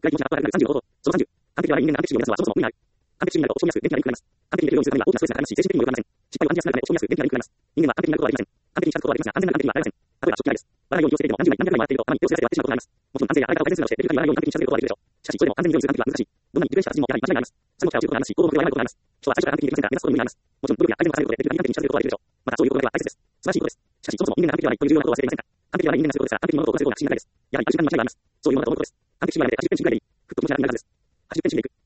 暗い気持ちが後から35度。その30。完璧ではない人間が完璧主義を目指すのはそもそも無理ある。完璧主義になると承認やすく、電気が緩くなります。完璧にできるようにするためには大きなストレスがかかりますし、精神的にもよくなりません。失敗を暗示しなくなると承認やすく、電気が緩くなります。人間は完璧になることはできません。完璧に近づくことはできますが、完全なる完璧にはなれません。例えば、食器洗いです。笑いように気をつけていても何十倍何百倍回っていると、たまに手をすり合わせて割ってしまうことがあります。もちろん男性や相方を改善するなどして、デリカリーや洗い方を改善するなどして、できる限り笑いように完璧に近づけることはできるでしょう。しかし、それでも完全にようにする完璧は難しい。どんなに熟練した達人もやはり間違いがあります。そのことは落ちることがありますし、行動の工夫を誤ることがありますし、人は最初から完璧にできませんが、目指すことに無理があります。もちろん、努力や改善の重ねることで、できる限り完璧に近づけることはできるでしょう。また、そういうことだけは大切です。素晴らしいことです。しかし、そもそも人間が完璧ではないという重要なことを忘れていませんか。完璧ではない人間がすることですから、完璧に物事を行わせることが不思議なだけです。やはりある瞬間に間違いがあります。そういうものだと思うことです。完璧主義はやめて80点中ぐらいでいい。ふっと気持ちが楽になるはずです。80点中でいく。